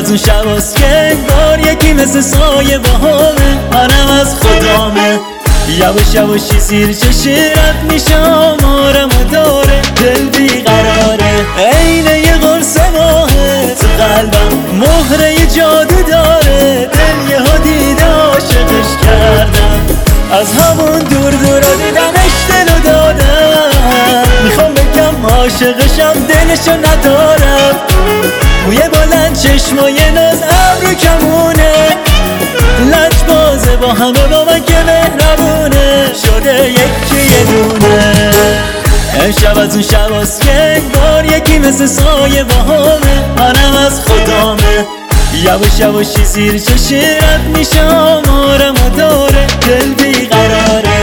از اون شباست که انگار یکی مثل سایه باهامه، منم از خدامه. یواش یواشی زیر چشی رد میشه آمارم و داره، دل بیقراره عین یه قرص ماهه، تو قلبم مهره یه جادو داره. دل یه ها دیده عاشقش کردم، از همون دور دورا دیدمش دلو دادم. میخوام بگم عاشقشم دلشو ندارم، موی بلند چشمای ناز ابرو کمونه، لج بازه با همه با من که مهربونه، شده یکی یه دونه. امشب از اون شباست که انگار یکی مثل سایه باهامه، منم از خدامه. یواش یواشی زیر چشی رد میشه آمارم و داره، دل بیقراره.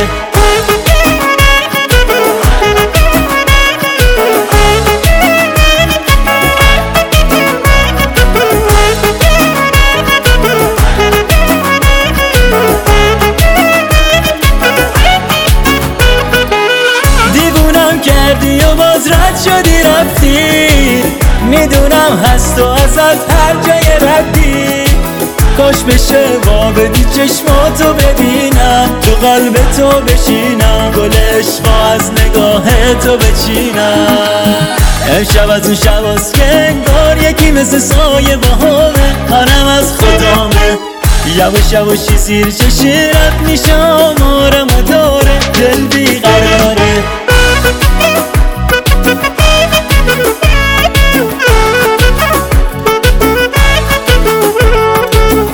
کردی و باز رد شدی رفتی، میدونم هست و ازت هر جای ردی. کاش بشه وا بدی چشماتو ببینم، تو قلب تو بشینم، گل عشقا از نگاه تو بچینم. امشب از اون شباست که انگار یکی مثل سایه باهامه، منم از خدامه. یواش یواشی زیر چشی رد میشه آمارم و داره، دل بیقراره.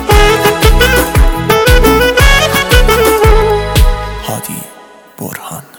هادی برهان.